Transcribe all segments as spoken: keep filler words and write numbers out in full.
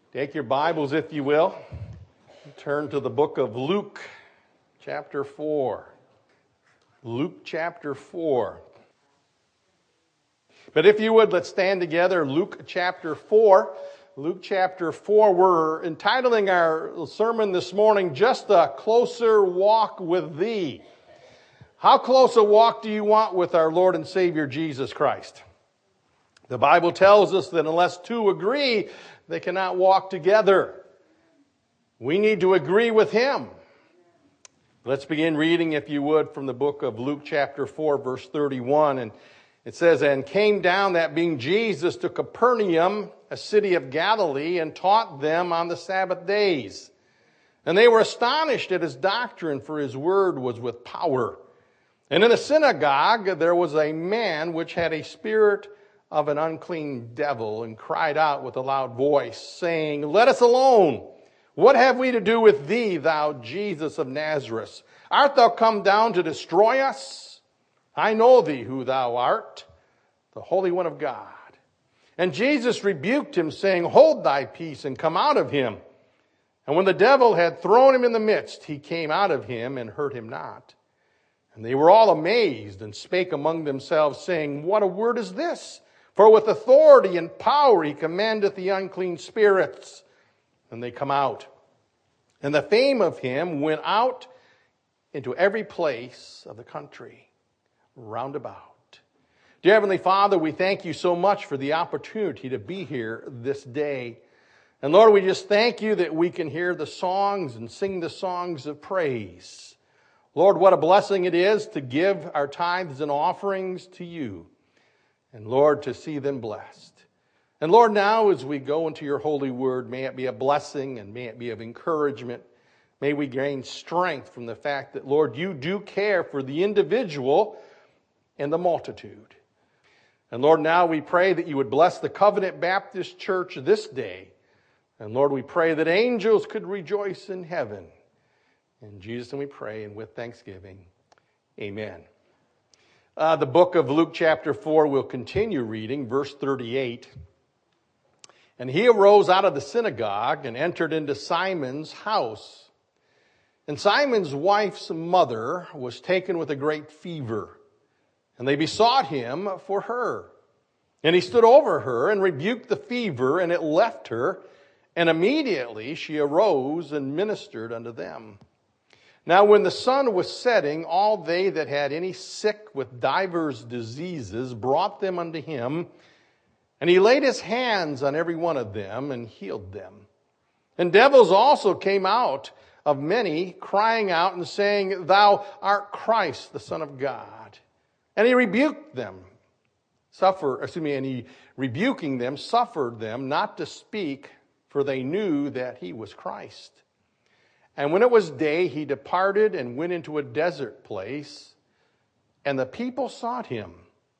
Take your Bibles, if you will. Turn to the book of Luke, chapter four. Luke chapter four. But if you would, let's stand together. Luke chapter four. Luke chapter four. We're entitling our sermon this morning, Just a Closer Walk with Thee. How close a walk do you want with our Lord and Savior Jesus Christ? The Bible tells us that unless two agree, they cannot walk together. We need to agree with Him. Let's begin reading, if you would, from the book of Luke chapter four, verse thirty-one. And it says, "And came down, that being Jesus, to Capernaum, a city of Galilee, and taught them on the Sabbath days. And they were astonished at His doctrine, for His word was with power. And in the synagogue there was a man which had a spirit of an unclean devil, and cried out with a loud voice, saying, Let us alone. What have we to do with thee, thou Jesus of Nazareth? Art thou come down to destroy us? I know thee who thou art, the Holy One of God. And Jesus rebuked him, saying, Hold thy peace, and come out of him. And when the devil had thrown him in the midst, he came out of him and hurt him not. And they were all amazed, and spake among themselves, saying, What a word is this? For with authority and power he commandeth the unclean spirits, and they come out. And the fame of him went out into every place of the country round about." Dear Heavenly Father, we thank you so much for the opportunity to be here this day. And Lord, we just thank you that we can hear the songs and sing the songs of praise. Lord, what a blessing it is to give our tithes and offerings to you. And Lord, to see them blessed. And Lord, now as we go into your holy word, may it be a blessing and may it be of encouragement. May we gain strength from the fact that, Lord, you do care for the individual and the multitude. And Lord, now we pray that you would bless the Covenant Baptist Church this day. And Lord, we pray that angels could rejoice in heaven. In Jesus' name we pray, and with thanksgiving, amen. Uh, the book of Luke chapter four, we'll continue reading, verse thirty-eight. "And he arose out of the synagogue and entered into Simon's house. And Simon's wife's mother was taken with a great fever, and they besought him for her. And he stood over her and rebuked the fever, and it left her, and immediately she arose and ministered unto them. Now when the sun was setting, all they that had any sick with divers diseases brought them unto him, and he laid his hands on every one of them and healed them. And devils also came out of many, crying out and saying, Thou art Christ, the Son of God. And he rebuked them, suffer, excuse me, and he rebuking them, suffered them not to speak, for they knew that he was Christ. And when it was day, he departed and went into a desert place, and the people sought him,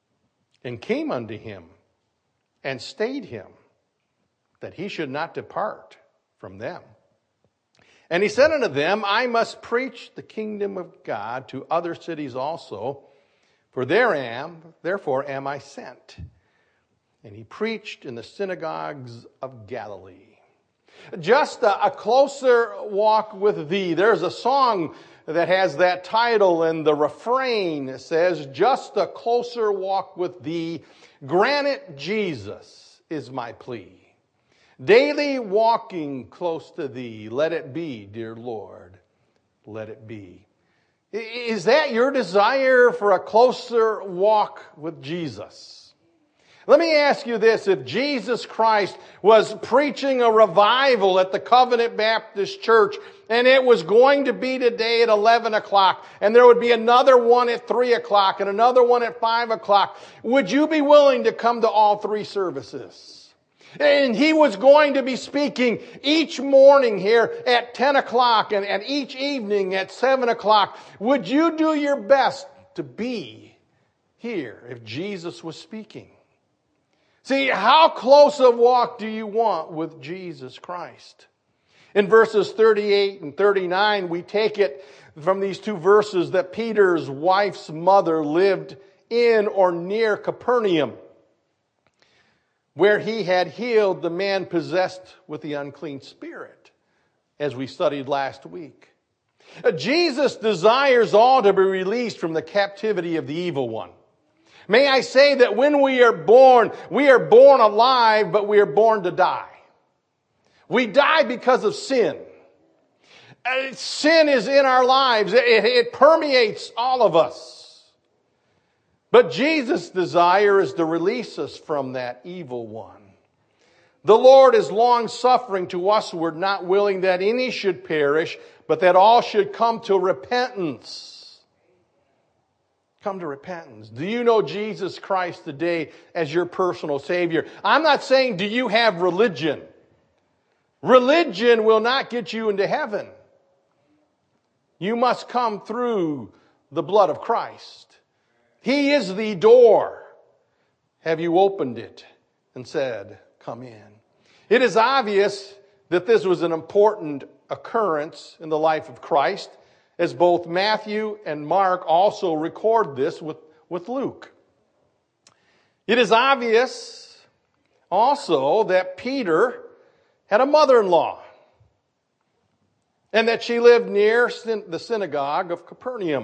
and came unto him, and stayed him, that he should not depart from them. And he said unto them, I must preach the kingdom of God to other cities also, for there am, therefore am I sent. And he preached in the synagogues of Galilee." Just a, a closer walk with thee. There's a song that has that title, and the refrain says, Just a closer walk with thee. Grant it, Jesus, is my plea. Daily walking close to thee. Let it be, dear Lord. Let it be. Is that your desire for a closer walk with Jesus? Let me ask you this. If Jesus Christ was preaching a revival at the Covenant Baptist Church, and it was going to be today at eleven o'clock, and there would be another one at three o'clock, and another one at five o'clock, would you be willing to come to all three services? And he was going to be speaking each morning here at ten o'clock, and, and each evening at seven o'clock. Would you do your best to be here if Jesus was speaking? See, how close a walk do you want with Jesus Christ? In verses thirty-eight and thirty-nine, we take it from these two verses that Peter's wife's mother lived in or near Capernaum. where he had healed the man possessed with the unclean spirit, as we studied last week. Jesus desires all to be released from the captivity of the evil one. May I say that when we are born, we are born alive, but we are born to die. We die because of sin. Sin is in our lives. It, it permeates all of us. But Jesus' desire is to release us from that evil one. The Lord is long-suffering to us who are not willing that any should perish, but that all should come to repentance. Come to repentance. Do you know Jesus Christ today as your personal Savior? I'm not saying do you have religion. Religion will not get you into heaven. You must come through the blood of Christ. He is the door. Have you opened it and said, come in? It is obvious that this was an important occurrence in the life of Christ, as both Matthew and Mark also record this with, with Luke. It is obvious also that Peter had a mother-in-law, and that she lived near the synagogue of Capernaum.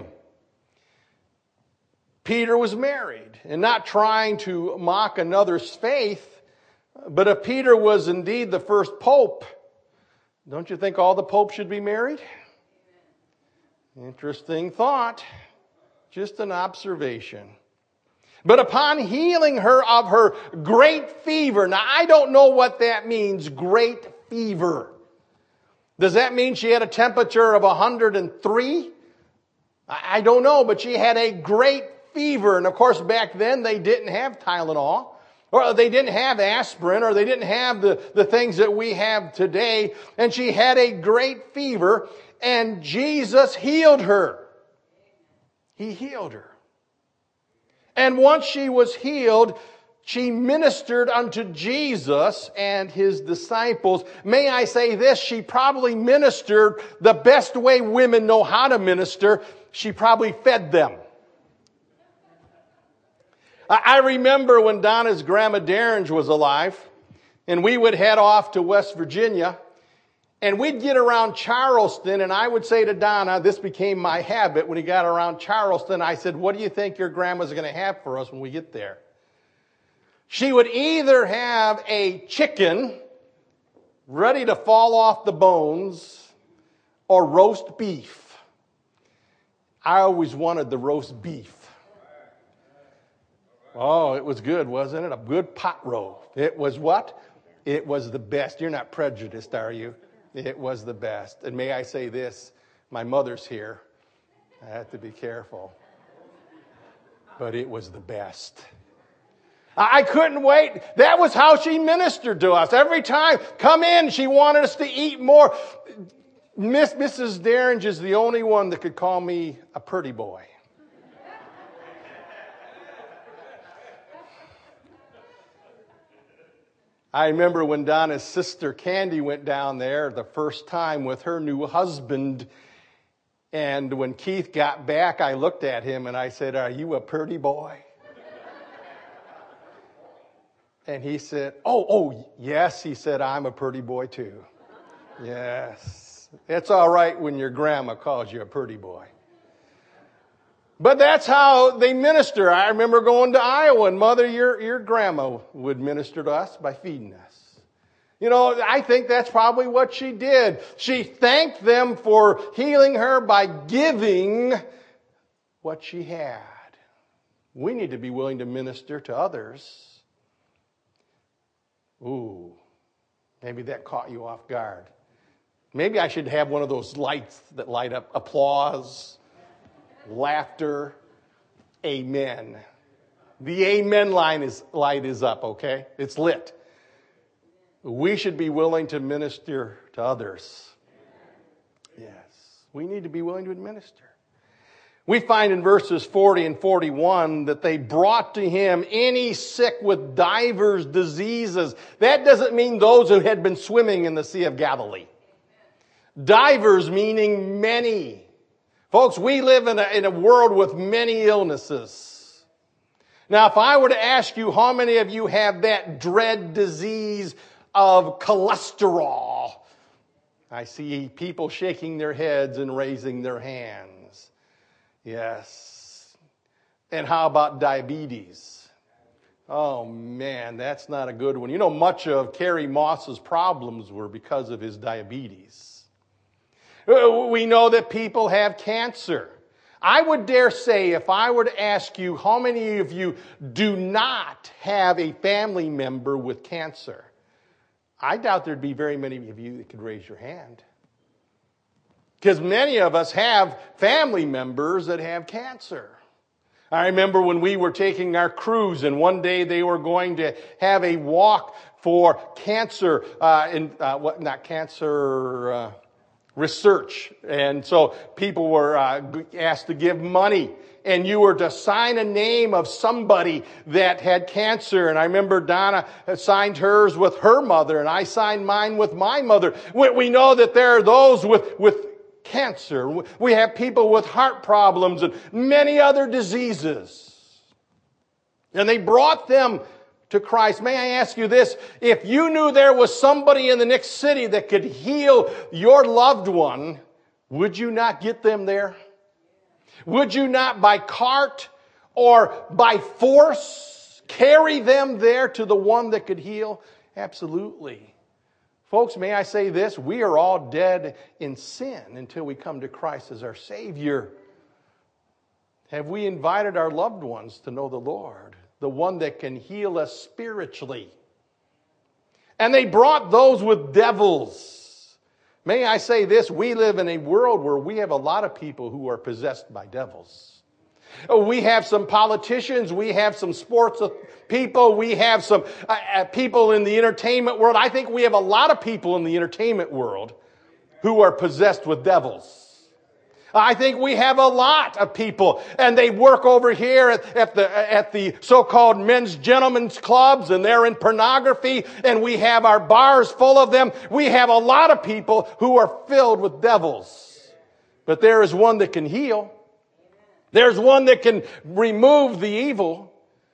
Peter was married, and not trying to mock another's faith, but if Peter was indeed the first pope, don't you think all the popes should be married? Interesting thought. Just an observation. But upon healing her of her great fever, now I don't know what that means, great fever. Does that mean she had a temperature of one hundred three? I don't know, but she had a great fever. And of course, back then they didn't have Tylenol, or they didn't have aspirin, or they didn't have the, the things that we have today. And she had a great fever, and Jesus healed her. He healed her. And once she was healed, she ministered unto Jesus and his disciples. May I say this? She probably ministered the best way women know how to minister. She probably fed them. I remember when Donna's grandma Derringe was alive, and we would head off to West Virginia, and we'd get around Charleston, and I would say to Donna, this became my habit, when we got around Charleston, I said, what do you think your grandma's going to have for us when we get there? She would either have a chicken ready to fall off the bones or roast beef. I always wanted the roast beef. Oh, it was good, wasn't it? A good pot roast. It was what? It was the best. You're not prejudiced, are you? It was the best. And may I say this, my mother's here. I have to be careful. But it was the best. I couldn't wait. That was how she ministered to us. Every time, come in, she wanted us to eat more. Miss Missus Derringe is the only one that could call me a pretty boy. I remember when Donna's sister Candy went down there the first time with her new husband. And when Keith got back, I looked at him and I said, are you a pretty boy? And he said, oh, oh, yes. He said, I'm a pretty boy too. Yes. It's all right when your grandma calls you a pretty boy. But that's how they minister. I remember going to Iowa, and Mother, your, your grandma would minister to us by feeding us. You know, I think that's probably what she did. She thanked them for healing her by giving what she had. We need to be willing to minister to others. Ooh, maybe that caught you off guard. Maybe I should have one of those lights that light up applause, laughter, amen. The amen line is light is up, okay? It's lit. We should be willing to minister to others. Yes, we need to be willing to administer. We find in verses forty and forty-one that they brought to him any sick with divers diseases. That doesn't mean those who had been swimming in the Sea of Galilee. Divers meaning many. Folks, we live in a, in a world with many illnesses. Now, if I were to ask you how many of you have that dread disease of cholesterol, I see people shaking their heads and raising their hands. Yes. And how about diabetes? Oh man, that's not a good one. You know, much of Carrie Moss's problems were because of his diabetes. We know that people have cancer. I would dare say, if I were to ask you how many of you do not have a family member with cancer, I doubt there'd be very many of you that could raise your hand. Because many of us have family members that have cancer. I remember when we were taking our cruise, and one day they were going to have a walk for cancer, uh, in, uh, what, not cancer, uh, research. And so people were uh, asked to give money, and you were to sign a name of somebody that had cancer. And I remember Donna signed hers with her mother, and I signed mine with my mother. We, we know that there are those with, with cancer. We have people with heart problems and many other diseases. And they brought them to Christ. May I ask you this? If you knew there was somebody in the next city that could heal your loved one, would you not get them there? Would you not by cart or by force carry them there to the one that could heal? Absolutely. Folks, may I say this? We are all dead in sin until we come to Christ as our Savior. Have we invited our loved ones to know the Lord, the one that can heal us spiritually? And they brought those with devils. May I say this? We live in a world where we have a lot of people who are possessed by devils. We have some politicians, we have some sports people, we have some uh, people in the entertainment world. I think we have a lot of people in the entertainment world who are possessed with devils. I think we have a lot of people, and they work over here at, at the at the so-called men's gentlemen's clubs, and they're in pornography, and we have our bars full of them. We have a lot of people who are filled with devils. But there is one that can heal. There's one that can remove the evil.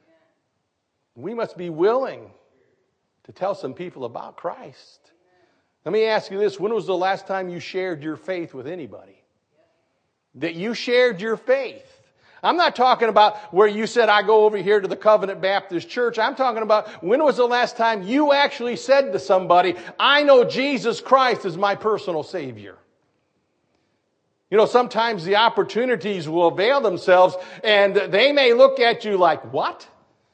We must be willing to tell some people about Christ. Let me ask you this. When was the last time you shared your faith with anybody? That you shared your faith. I'm not talking about where you said, I go over here to the Covenant Baptist Church. I'm talking about when was the last time you actually said to somebody, I know Jesus Christ is my personal Savior. You know, sometimes the opportunities will avail themselves, and they may look at you like, what?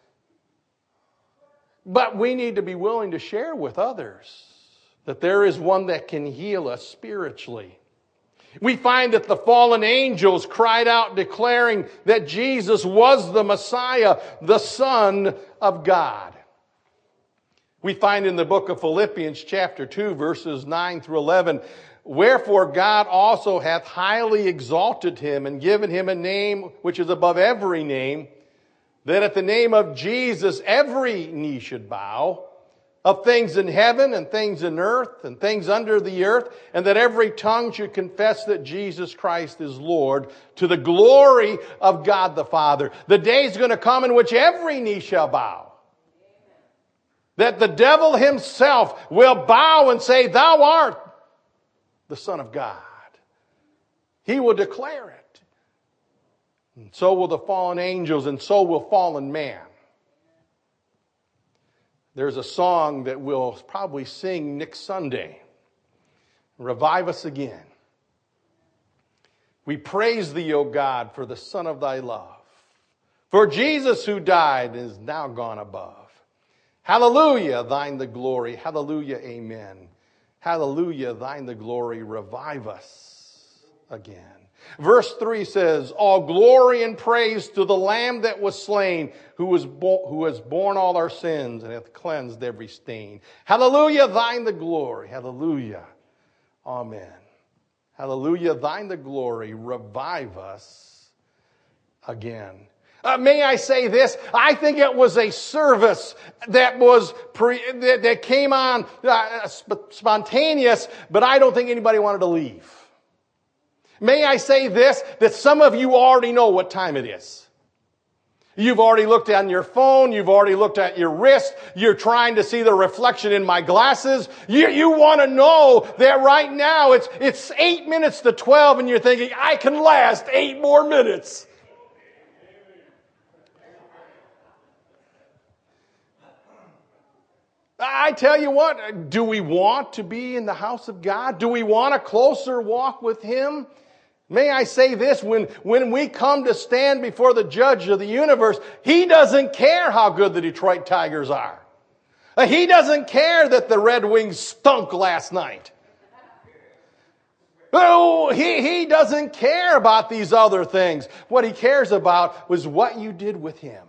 But we need to be willing to share with others that there is one that can heal us spiritually. We find that the fallen angels cried out declaring that Jesus was the Messiah, the Son of God. We find in the book of Philippians chapter two, verses nine through eleven, wherefore God also hath highly exalted him and given him a name which is above every name, that at the name of Jesus every knee should bow, of things in heaven and things in earth and things under the earth, and that every tongue should confess that Jesus Christ is Lord, to the glory of God the Father. The day is going to come in which every knee shall bow. That the devil himself will bow and say, thou art the Son of God. He will declare it. And so will the fallen angels, and so will fallen man. There's a song that we'll probably sing next Sunday. Revive us again. We praise thee, O God, for the Son of thy love. For Jesus who died is now gone above. Hallelujah, thine the glory. Hallelujah, amen. Hallelujah, thine the glory. Revive us again. Verse three says, all glory and praise to the Lamb that was slain, who was bo- who has borne all our sins and hath cleansed every stain. Hallelujah, thine the glory. Hallelujah. Amen. Hallelujah, thine the glory. Revive us again. Uh, may I say this? I think it was a service that was pre- that, that came on uh, sp- spontaneous, but I don't think anybody wanted to leave. May I say this, that some of you already know what time it is. You've already looked on your phone. You've already looked at your wrist. You're trying to see the reflection in my glasses. You, you want to know that right now it's, it's eight minutes to twelve and you're thinking, I can last eight more minutes. I tell you what, do we want to be in the house of God? Do we want a closer walk with Him? May I say this, when, when we come to stand before the judge of the universe, He doesn't care how good the Detroit Tigers are. He doesn't care that the Red Wings stunk last night. Oh, he, he doesn't care about these other things. What He cares about was what you did with Him.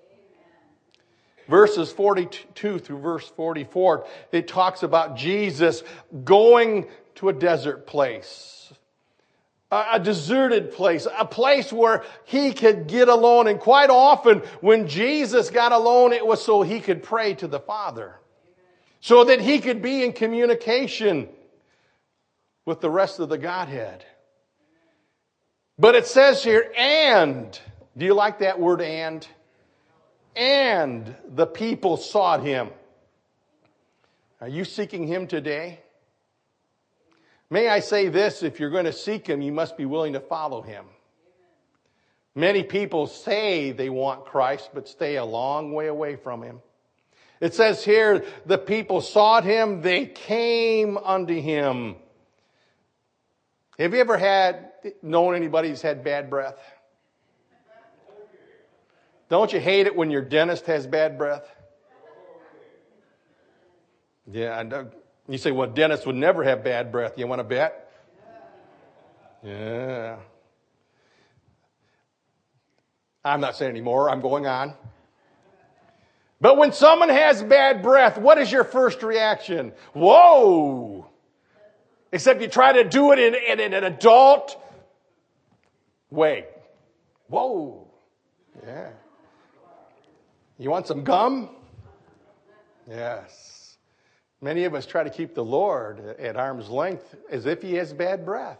Verses forty-two through verse forty-four, it talks about Jesus going to a desert place, a, a deserted place, a place where He could get alone. And quite often when Jesus got alone, it was so He could pray to the Father, so that He could be in communication with the rest of the Godhead. But it says here, and, do you like that word and? And the people sought Him. Are you seeking Him today? May I say this, if you're going to seek Him, you must be willing to follow Him. Many people say they want Christ, but stay a long way away from Him. It says here, the people sought Him, they came unto Him. Have you ever had, known anybody who's had bad breath? Don't you hate it when your dentist has bad breath? Yeah, I know. You say, well, dentists would never have bad breath. You want to bet? Yeah. I'm not saying anymore. I'm going on. But when someone has bad breath, what is your first reaction? Whoa! Except you try to do it in, in, in an adult way. Whoa! Yeah. You want some gum? Yes. Many of us try to keep the Lord at arm's length as if He has bad breath.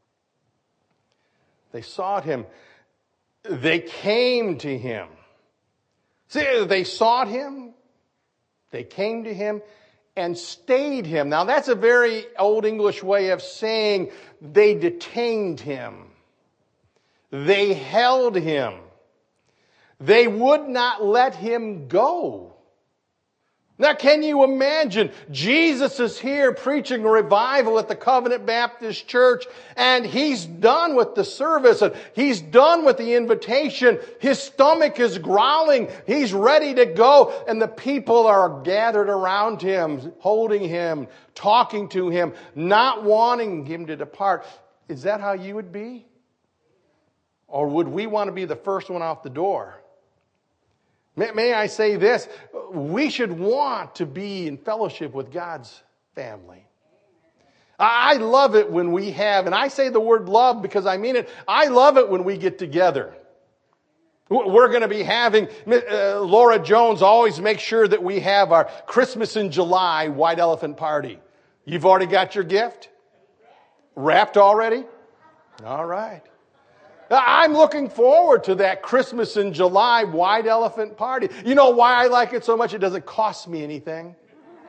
They sought Him. They came to Him. See, they sought Him. They came to Him and stayed Him. Now that's a very old English way of saying they detained Him. They held Him. They would not let Him go. Now, can you imagine? Jesus is here preaching revival at the Covenant Baptist Church, and He's done with the service, and He's done with the invitation. His stomach is growling. He's ready to go, and the people are gathered around Him, holding Him, talking to Him, not wanting Him to depart. Is that how you would be? Or would we want to be the first one out the door? May, may I say this? We should want to be in fellowship with God's family. I love it when we have, and I say the word love because I mean it, I love it when we get together. We're going to be having, uh, Laura Jones always makes sure that we have our Christmas in July White Elephant Party. You've already got your gift? Wrapped already? All right. I'm looking forward to that Christmas in July White Elephant Party. You know why I like it so much? It doesn't cost me anything.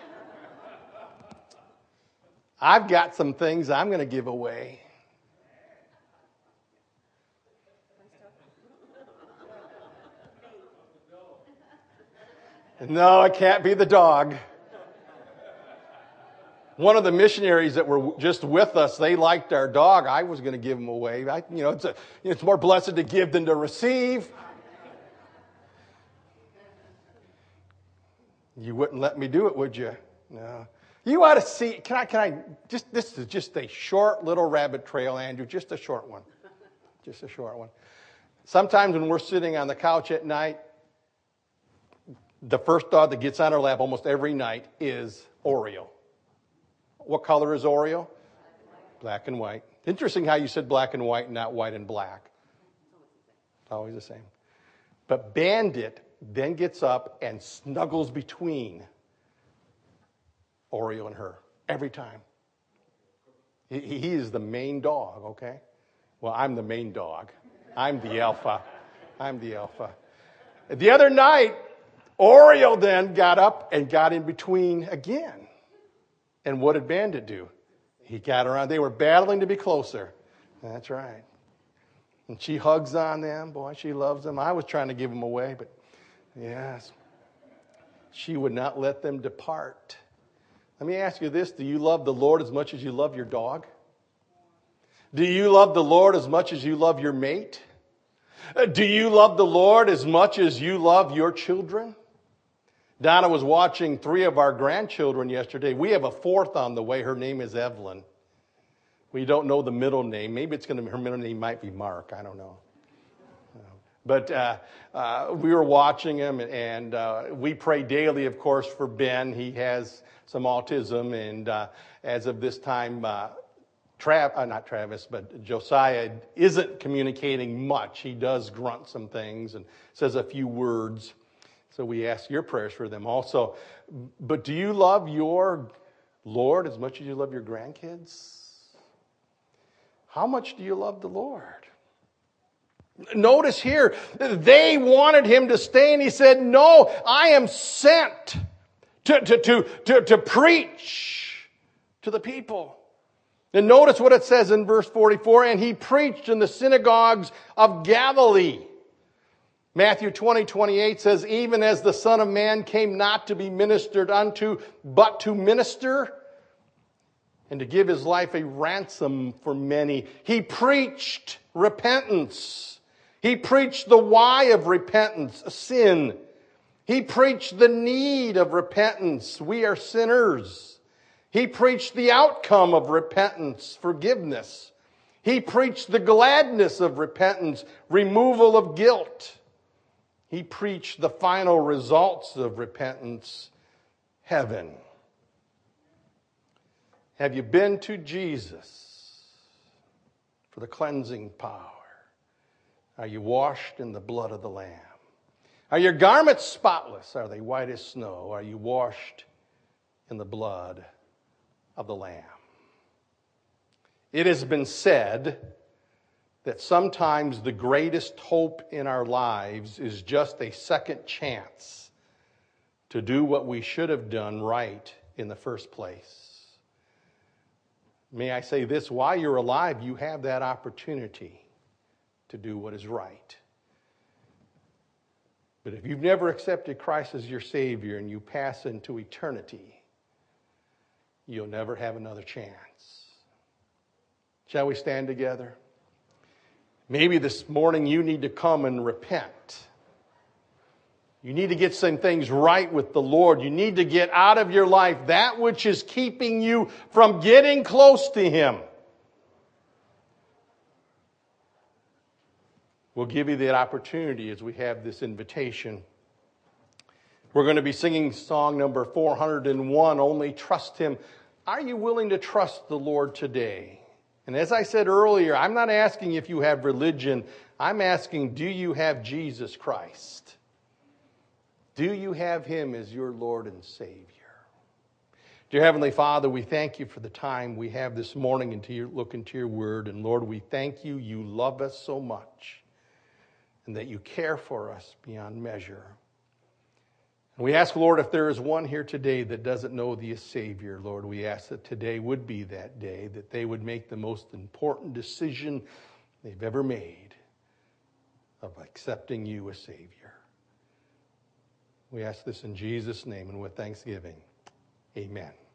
I've got some things I'm going to give away. No, it can't be the dog. One of the missionaries that were just with us, they liked our dog. I was going to give him away. I, you know, it's a, it's more blessed to give than to receive. You wouldn't let me do it, would you? No. You ought to see. Can I? Can I? Just this is just a short little rabbit trail, Andrew. Just a short one. Just a short one. Sometimes when we're sitting on the couch at night, the first dog that gets on our lap almost every night is Oreo. What color is Oreo? Black and white. Interesting how you said black and white and not white and black. It's always the same. But Bandit then gets up and snuggles between Oreo and her every time. He, he is the main dog, okay? Well, I'm the main dog. I'm the alpha. I'm the alpha. The other night, Oreo then got up and got in between again. And what did Bandit do? He got around. They were battling to be closer. That's right. And she hugs on them. Boy, she loves them. I was trying to give them away, but yes. She would not let them depart. Let me ask you this. Do you love the Lord as much as you love your dog? Do you love the Lord as much as you love your mate? Do you love the Lord as much as you love your children? Donna was watching three of our grandchildren yesterday. We have a fourth on the way. Her name is Evelyn. We don't know the middle name. Maybe it's going to, her middle name might be Mark. I don't know. But uh, uh, we were watching him, and uh, we pray daily, of course, for Ben. He has some autism, and uh, as of this time, uh, Trav, uh, not Travis, but Josiah isn't communicating much. He does grunt some things and says a few words. So we ask your prayers for them also. But do you love your Lord as much as you love your grandkids? How much do you love the Lord? Notice here, they wanted him to stay, and he said, no, I am sent to, to, to, to, to preach to the people. And notice what it says in verse forty-four, and he preached in the synagogues of Galilee. Matthew twenty, twenty-eight says, even as the Son of Man came not to be ministered unto, but to minister, and to give his life a ransom for many. He preached repentance. He preached the why of repentance, sin. He preached the need of repentance. We are sinners. He preached the outcome of repentance, forgiveness. He preached the gladness of repentance, removal of guilt. He preached the final results of repentance, heaven. Have you been to Jesus for the cleansing power? Are you washed in the blood of the Lamb? Are your garments spotless? Are they white as snow? Are you washed in the blood of the Lamb? It has been said that sometimes the greatest hope in our lives is just a second chance to do what we should have done right in the first place. May I say this, while you're alive, you have that opportunity to do what is right. But if you've never accepted Christ as your Savior and you pass into eternity, you'll never have another chance. Shall we stand together? Maybe this morning you need to come and repent. You need to get some things right with the Lord. You need to get out of your life that which is keeping you from getting close to Him. We'll give you that opportunity as we have this invitation. We're going to be singing song number four hundred one, Only Trust Him. Are you willing to trust the Lord today? And as I said earlier, I'm not asking if you have religion. I'm asking, do you have Jesus Christ? Do you have Him as your Lord and Savior? Dear Heavenly Father, we thank you for the time we have this morning and to your, look into your word. And Lord, we thank you. You love us so much and that you care for us beyond measure. And we ask, Lord, if there is one here today that doesn't know thee as Savior, Lord, we ask that today would be that day, that they would make the most important decision they've ever made of accepting you as Savior. We ask this in Jesus' name and with thanksgiving. Amen.